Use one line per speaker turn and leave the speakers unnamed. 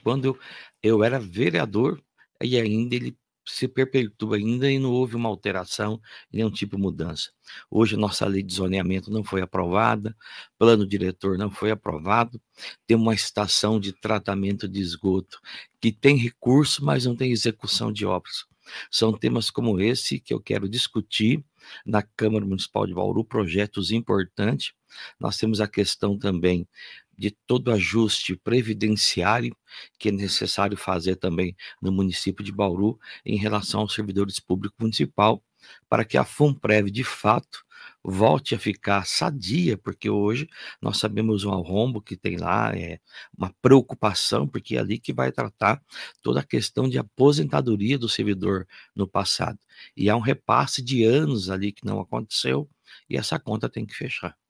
Quando eu era vereador, e ainda ele se perpetua ainda e não houve uma alteração, nenhum tipo de mudança. Hoje a nossa lei de zoneamento não foi aprovada, plano diretor não foi aprovado, tem uma estação de tratamento de esgoto que tem recurso, mas não tem execução de obras. São temas como esse que eu quero discutir na Câmara Municipal de Bauru, projetos importantes. Nós temos a questão também de todo ajuste previdenciário que é necessário fazer também no município de Bauru em relação aos servidores públicos municipal, para que a Funprev, de fato, volte a ficar sadia, porque hoje nós sabemos um arrombo que tem lá, uma preocupação, porque é ali que vai tratar toda a questão de aposentadoria do servidor no passado. E há um repasse de anos ali que não aconteceu, e essa conta tem que fechar.